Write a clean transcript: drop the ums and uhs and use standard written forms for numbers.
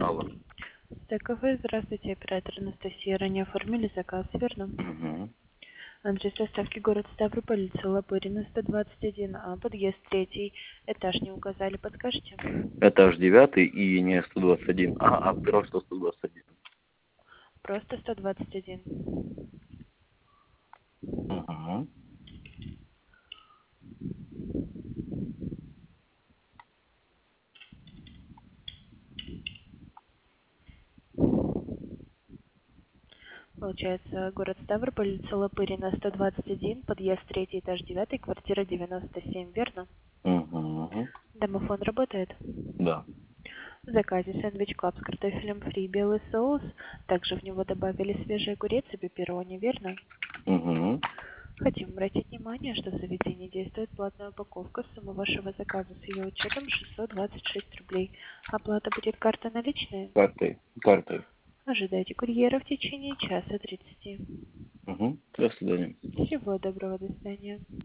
Алло. ТКВ, здравствуйте, оператор Анастасия. Ранее оформили заказ, верно? Угу. Адрес доставки город Ставрополь, улица Лопырина, 121А, подъезд 3, этаж не указали, подскажете? Этаж 9 и не 121. А просто 121. Просто 121. Угу. Получается, город Ставрополь, улица Лопырина, 121, подъезд 3, этаж 9, квартира 97, верно? Угу. Домофон работает? Да. В заказе сэндвич клаб с картофелем фри, белый соус. Также в него добавили свежий огурец и пепперони, верно? Угу. Хотим обратить внимание, что в заведении действует платная упаковка. Сумма вашего заказа с ее учетом 626 рублей. Оплата будет карта наличная. Картой. Картой. Ожидайте курьера в течение часа 30. Угу. До свидания. Всего доброго, до свидания.